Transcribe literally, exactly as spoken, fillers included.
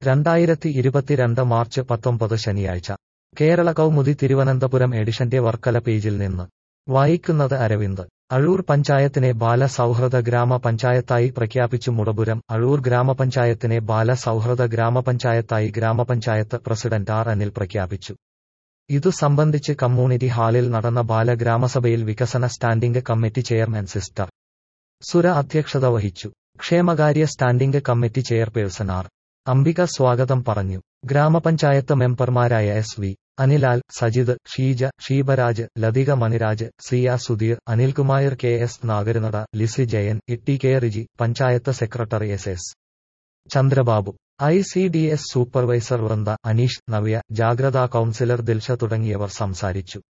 രണ്ടായിരത്തി ഇരുപത്തിരണ്ട് മാർച്ച് പത്തൊമ്പത് ശനിയാഴ്ച കേരള കൗമുദി തിരുവനന്തപുരം എഡിഷന്റെ വർക്കല പേജിൽ നിന്ന് വായിക്കുന്നത് അരവിന്ദ്. അഴൂർ പഞ്ചായത്തിനെ ബാല സൗഹൃദ ഗ്രാമപഞ്ചായത്തായി പ്രഖ്യാപിച്ചു. മുടപുരം. അഴൂർ ഗ്രാമപഞ്ചായത്തിനെ ബാല സൗഹൃദ ഗ്രാമപഞ്ചായത്തായി ഗ്രാമപഞ്ചായത്ത് പ്രസിഡന്റ് ആർ അനിൽ പ്രഖ്യാപിച്ചു. ഇതു സംബന്ധിച്ച് കമ്മ്യൂണിറ്റി ഹാളിൽ നടന്ന ബാലഗ്രാമസഭയിൽ വികസന സ്റ്റാൻഡിംഗ് കമ്മിറ്റി ചെയർമാൻ സിസ്റ്റർ സുര അധ്യക്ഷത വഹിച്ചു. ക്ഷേമകാര്യ standing committee chairperson R Ambika സ്വാഗതം പറഞ്ഞു. ഗ്രാമപഞ്ചായത്ത് മെമ്പർമാരായ S V Anilal, Sajith, Sheeja, Sheebaraj, Lathika Maniraj, Siya Sudheer, Anilkumar, K S Nagaranada, Lissy Jayan, Itty K Riji, panchayat secretary S S Chandrababu, I C D S supervisor Vrinda, Aneesh, Navya, ജാഗ്രതാ കൗൺസിലർ ദിൽഷ തുടങ്ങിയവർ സംസാരിച്ചു.